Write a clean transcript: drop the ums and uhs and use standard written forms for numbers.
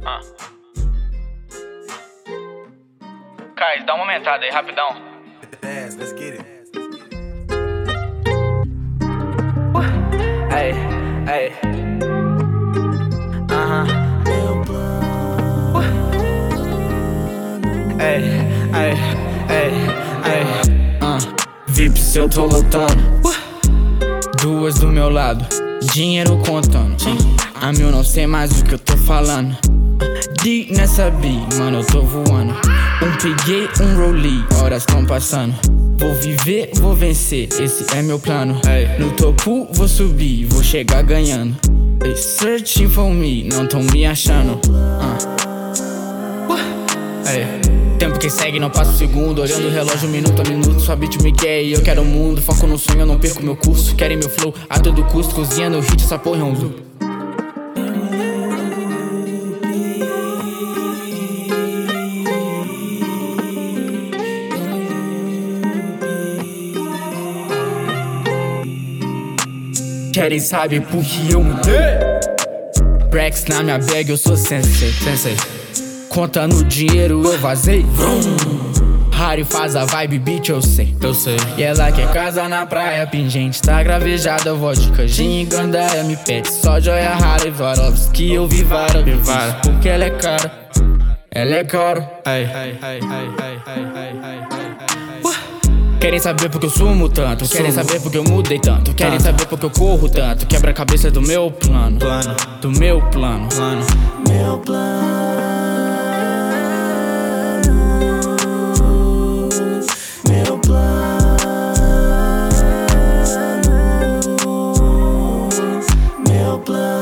Kai, dá uma aumentada aí, rapidão. Let's get it. Ay, ay. Meu plano. Ay, ay, ay, ay. Vips, eu tô lotando. Duas do meu lado, dinheiro contando. A mil não sei mais o que eu tô falando. D nessa B, mano, eu tô voando. Peguei, rollie, horas tão passando. Vou viver, vou vencer, esse é meu plano. No topo vou subir, vou chegar ganhando. They searching for me, não tão me achando. Tempo que segue, não passo segundo. Olhando o relógio minuto a minuto. Sua beat me quer e eu quero o mundo. Foco no sonho, eu não perco meu curso. Querem meu flow a todo custo. Cozinhando o hit, essa porra é um loop. Querem saber por que eu mudei? Brex na minha bag, eu sou sensei. Contando dinheiro, eu vazei. Harry faz a vibe, beat, eu sei. E ela quer casa na praia, pingente. Tá gravejada, vodka, gin, gandaia, me pede. Só joia rara e Swarovski, eu vi vara. Porque ela é cara, ela é caro. Querem saber porque eu sumo tanto. Querem saber porque eu mudei tanto. Querem saber porque eu corro tanto. Quebra a cabeça do meu plano. Do meu plano. Meu plano. Meu plano. Meu plano.